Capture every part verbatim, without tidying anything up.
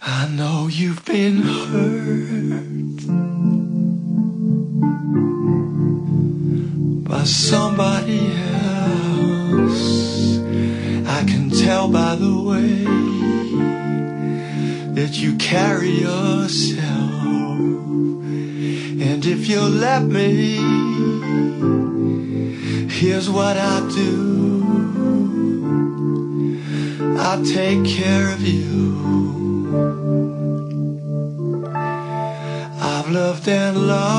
I know you've been hurt by somebody else. I can tell by the way that you carry yourself. And if you'll let me, here's what I'll do. I'll take care of you. I've loved and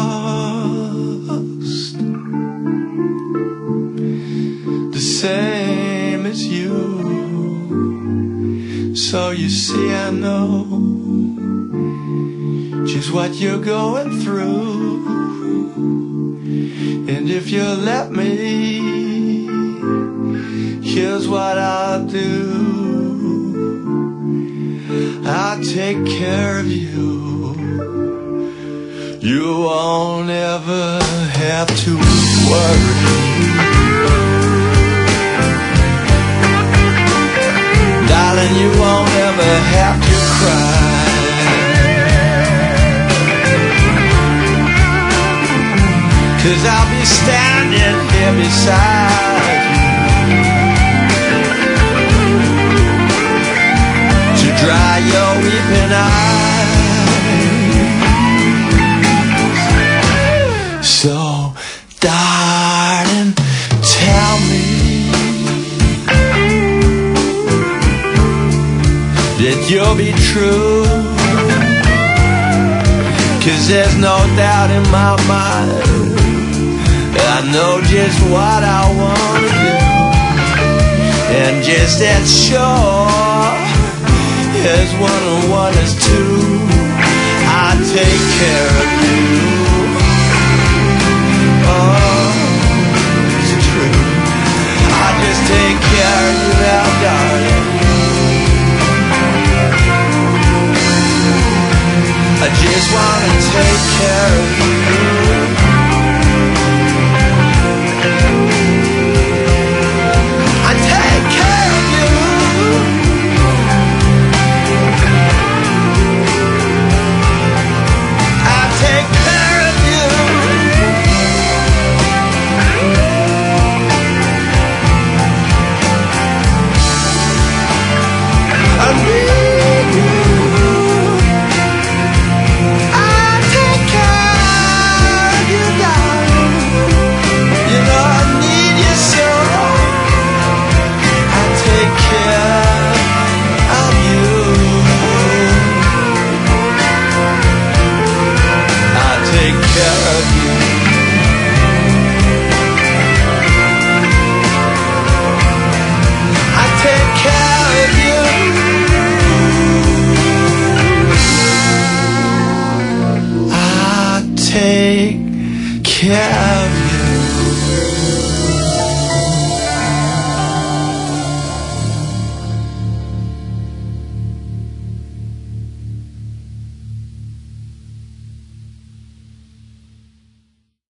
lost the same as you. So you see, I know just what you're going through. And if you let me, here's what I'll do. I'll take care of you. You won't ever have to worry. Darling, you won't ever have to cry. Cause I'll be standing here beside you to dry your weeping eyes. So, darling, tell me that you'll be true. Cause there's no doubt in my mind, I know just what I want to do. And just as sure as one and one is two, I take care of you. Oh, it's true. I just take care of you now, darling. I just wanna take care of you. I take care of you. I take care of you. I need you. I take care of you, darling. You know I need you so. I take care of you. I take care of you. I take care of you. I take care of you.